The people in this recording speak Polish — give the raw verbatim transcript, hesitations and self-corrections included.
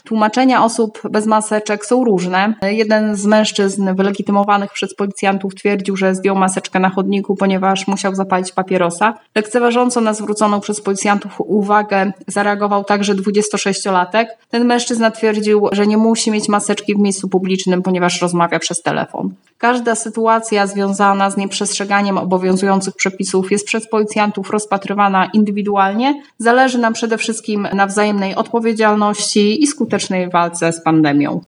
Tłumaczenia osób bez maseczek są różne. Jeden z mężczyzn wylegitymowanych przez policjantów twierdził, że zdjął maseczkę na chodniku, ponieważ musiał zapalić papierosa. Lekceważąco na zwróconą przez policjantów uwagę zareagował także dwudziestosześciolatek. Ten mężczyzna twierdził, że nie musi mieć maseczki w miejscu publicznym, ponieważ rozmawia przez telefon. Każda sytuacja związana z nieprzestrzeganiem obowiązujących przepisów jest przez policjantów rozpatrywana indywidualnie. Zależy nam przede wszystkim na wzajemnej odpowiedzialności i skutecznej walce z pandemią.